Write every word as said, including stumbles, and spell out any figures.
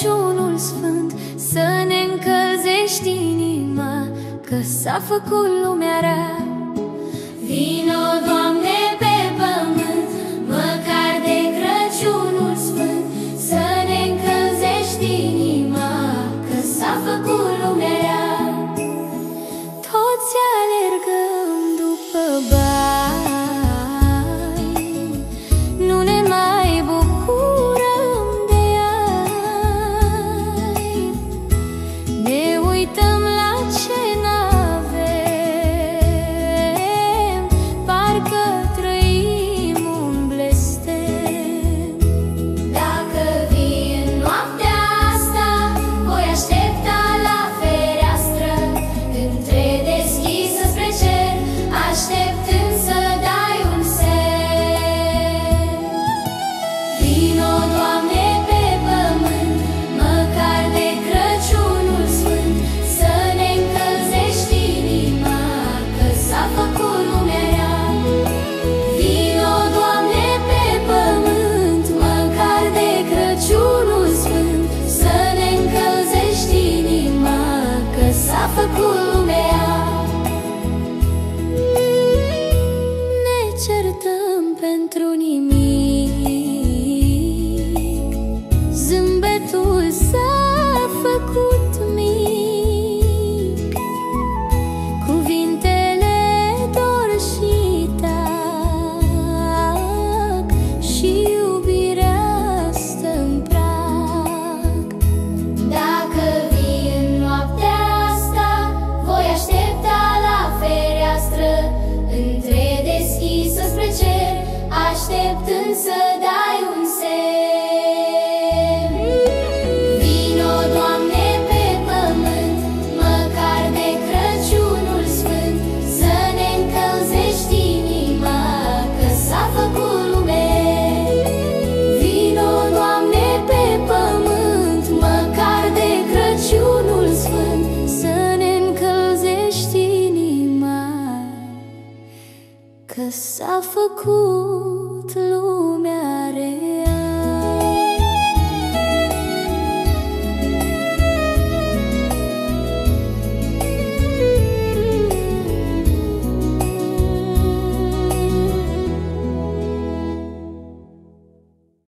Crăciunul sfânt, să ne încălzești inima, că s-a făcut lumea rea. Vino, Doamne, pe pământ, măcar de Crăciunul sfânt, să ne încălzești inima, că s-a făcut lumea rea. Toți alergăm după bani, nu ne mai bucurăm de ai, ne uităm la ce n-avem, parcă trăim un blestem. Dacă vii în noaptea asta, voi aștepta la fereastră, întredeschisă spre cer, așteptând să dai un semn. Vino, Doamne, pe pământ, măcar de Crăciunul sfânt, să ne încălzești inima, că s-a făcut lumea rea. Vino, Doamne, pe pământ, măcar de Crăciunul sfânt, să ne încălzești inima, că s-a făcut lumea rea. Ne certăm pentru nimic, zâmbetul s-a făcut mic, cuvintele dor și tac, și iubirea stă-n prag. Dacă vii în noaptea asta, voi aștepta la fereastră, întredeschisă spre cer, așteptând să dai